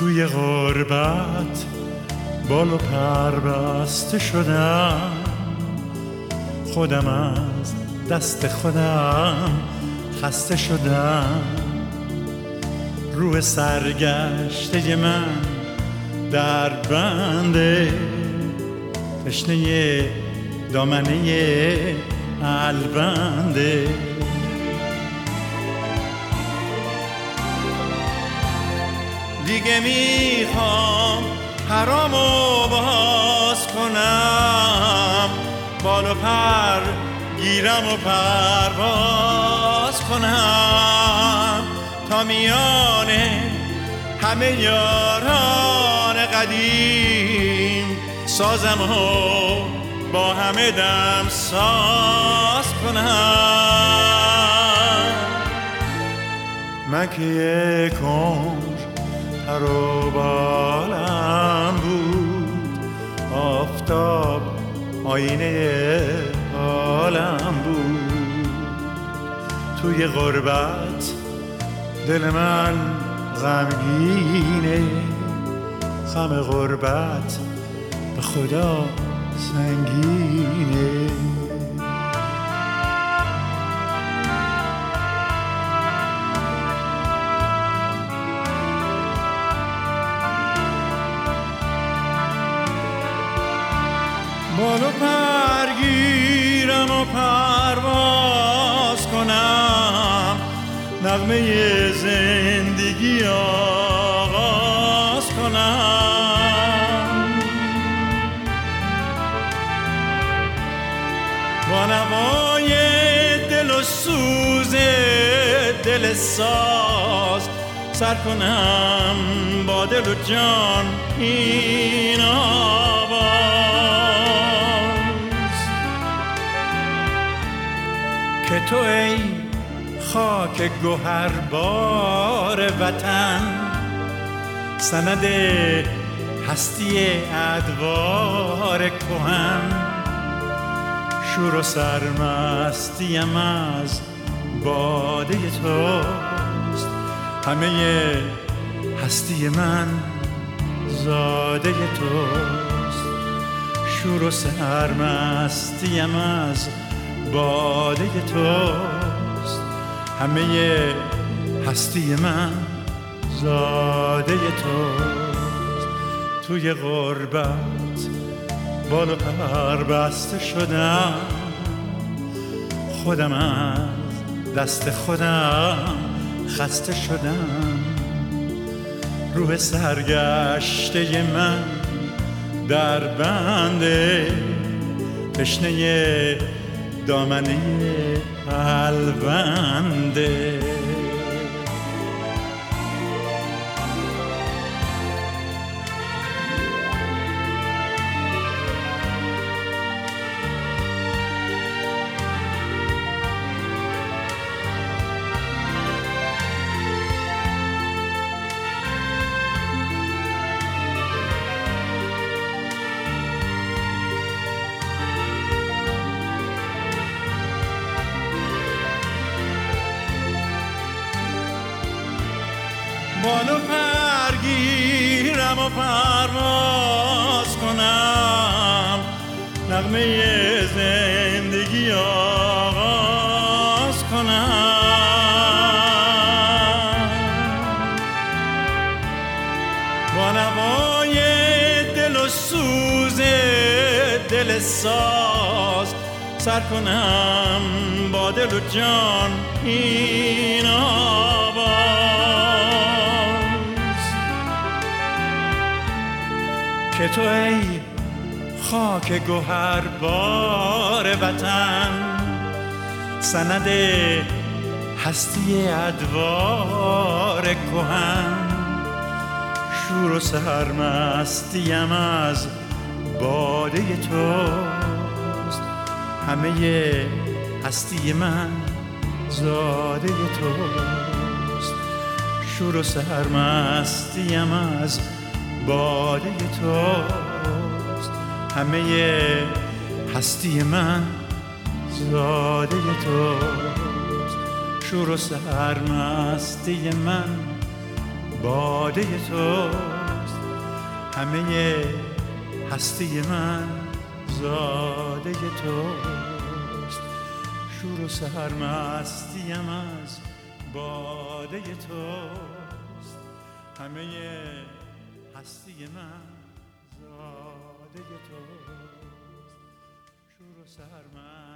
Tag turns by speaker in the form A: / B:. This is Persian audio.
A: توی غربت بال و پر بسته شدم، خودم از دست خودم خسته شدم. روح سرگشته من در بنده، تشنه دامنه البنده. دیگه میخوام پرامو باز کنم، بال و پر گیرم و پرواز کنم، تا میانه همه یاران قدیم سازم و با همه دم ساز کنم. من که یکم پر و بالم بود، آفتاب آینه حالم بود. توی غربت دل من غمگینه، غم غربت به خدا سنگینه. بال و پر گیرم و پرواز کنم، نغمه زندگی آغاز کنم. با نوای دل و سوز دل ساز سر کنم با دل و جان این آواز، که تو ای خاک گوهربار وطن، سند هستی ادوار کهن. شور و سرمستیم از باده توست، همه هستی من زاده توست. شور و سرمستیم از باده توست، همه هستی من زاده توست. توی غربت بال و پر بسته شدم، خودم از دست خودم خسته شدم. روح سرگشته من در بنده، تشنه دامنه البنده. بال و پر گیرم و پرواز کنم، نغمه زندگی آغاز کنم. با نوای دل و سوز دل ساز سر کنم با دل و جان این آواز، که تو ای خاک گوهربار وطن، سند هستی ادوار کهن. شور و سرمستیم از باده توست، همه هستی من زاده توست. شور و سرمستیم از باده توست، همه هستی من زاده توست. شور و سرمستی من باده توست. همه هستی من زاده توست. شور و سحرمستیم از باده توست. همه هستی من زاده توست. شور و سحرمستیم